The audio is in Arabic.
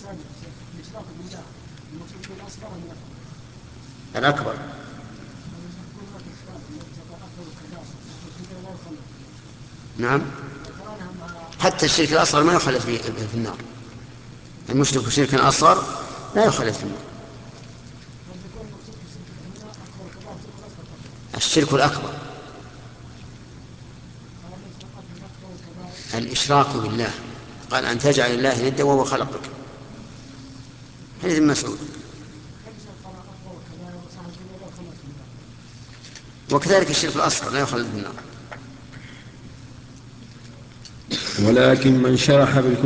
الأكبر. نعم، حتى الشرك الأصغر ما يخلد في النار. المشرك شركا أصغر لا يخلد في النار. الشرك الأكبر الإشراك بالله، قال أن تجعل الله ندا وهو خلقك، حديث ابن مسعود. وكذلك الشرك الأصغر لا يخلد في النار. ولكن من شرح بالكفر